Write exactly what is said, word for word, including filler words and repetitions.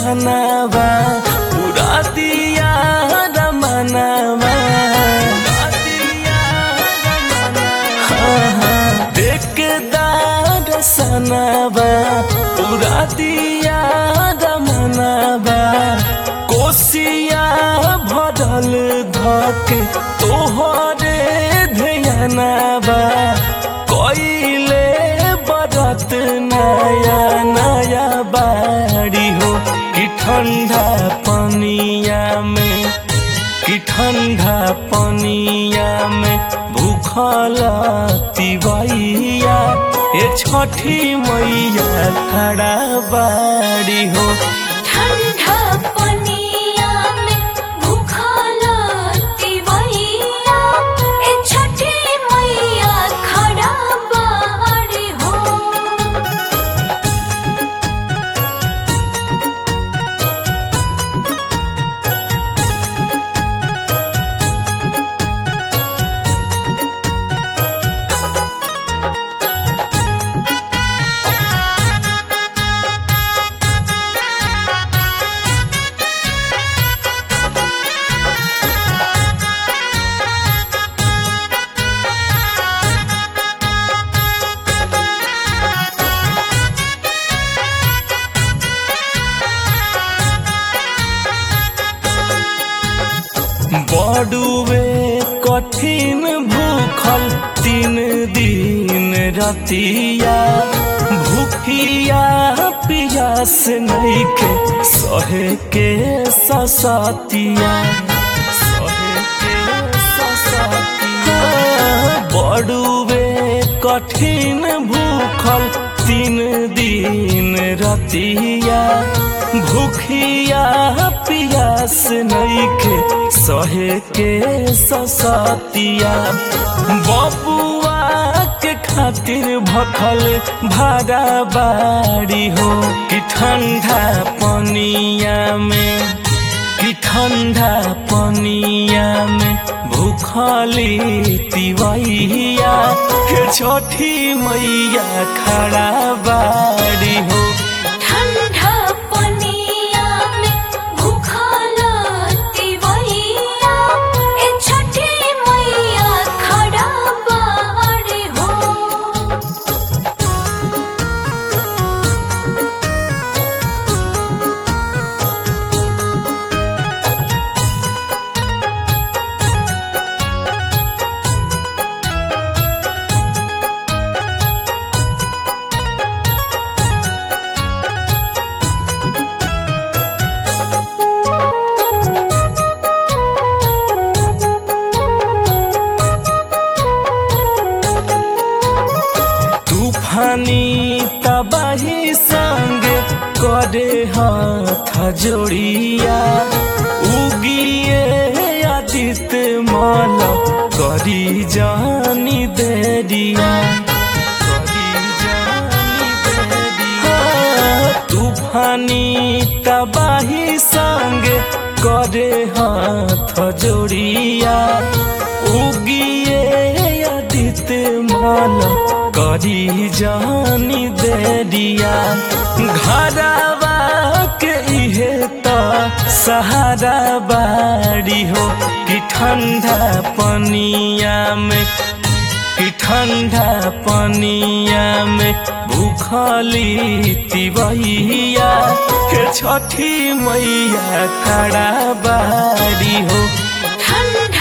सपनावा पूरा दिया रमनावा देखदार सनावा पूरा दिया रमनावा कोसिया भरल धके तोहरे ध्यानवा कइले बरत नया नया बाड़ी हो कि ठंडा पनिया में कि ठंडा पनिया में भूखल तिवैया ये छठी मैया खड़ा बाड़ी हो ठंडा पनिया में भूखल तिवैया ए छठी मैया खड़ा बाड़ी हो। बड़ुए कठिन भूखल तीन दिन रतिया भूखिया पियास नइखे सहे के ससतिया सहे के ससतिया बड़ुए कठिन भूखल तीन दिन रतिया भूखिया पियास नइखे सहे के ससतिया बबुआ के खातिर भखल भाड़ा बाड़ी हो कि ठंडा पनिया में कि ठंडा पनिया में भूखली तिवैया छठी मैया खड़ा बाड़ी हो ठंडा पनिया में भूखल तिवैया ए छठी मैया खड़ा बाड़ी हो। तूफानी तबाही संग करे हाथ जोड़िया उगिए आदित्य माल करी जानी देरिया करी जानी देरिया तूफानी तबाही संग करे हाथ जोड़िया उगिए आदित्य माल करी जानी देरिया घरवा के इहे तो सहारा बाड़ी हो कि ठंडा पनिया में कि ठंडा पनिया में भूखली तिवैया छठी मैया खड़ा बाड़ी हो ठंडा